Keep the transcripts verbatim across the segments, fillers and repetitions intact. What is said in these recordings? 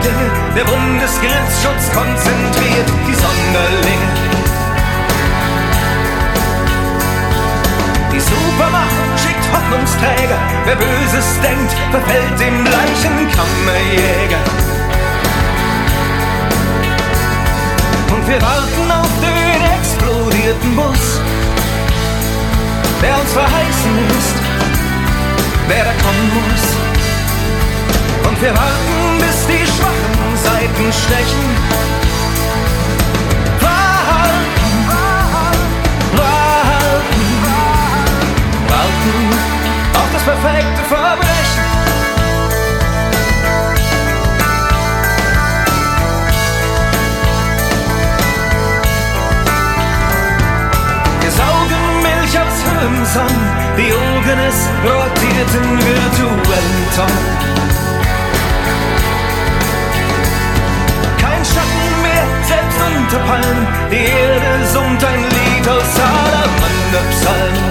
Dinge, der Bundesgrenzschutz konzentriert die Sonderlinge. Die Supermacht schickt Hoffnungsträger, wer Böses denkt, verfällt dem Leichenkammerjäger. Und wir warten auf den explodierten Bus, der uns verheißen ist, wer da kommen muss. Und wir warten, bis die schwachen Seiten stechen. Warten, warten, warten auf das perfekte Verbrechen. Wir saugen Milch aus Höhensonnen, Diogenes rotierten virtuellen Tonnen. Schatten mehr, selbst unter Palmen, die Erde summt ein Lied aus Salamanderpsalmen.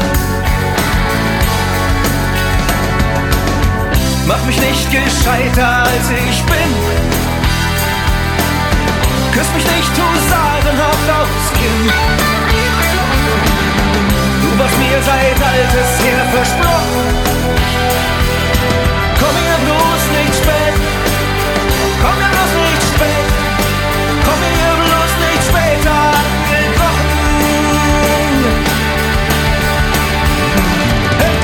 Mach mich nicht gescheiter als ich bin, küss mich nicht, tu sagenhaft aufs Kinn. Du warst mir seit alters her versprochen, komm mir bloß nicht spät, komm mir bloß nicht spät. Komm mir bloß nicht später angekrochen. Hey.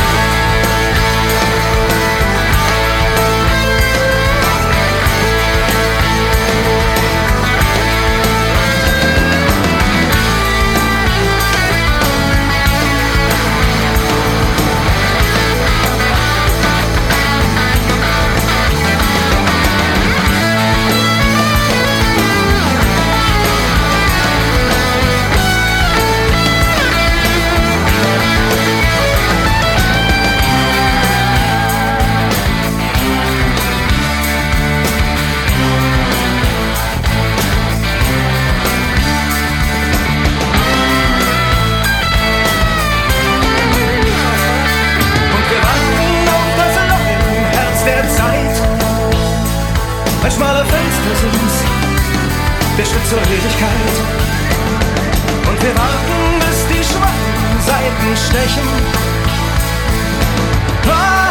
Ein schmaler Fenster sind's, der Schritt zur Ewigkeit. Und wir warten, bis die schwachen Seiten stechen.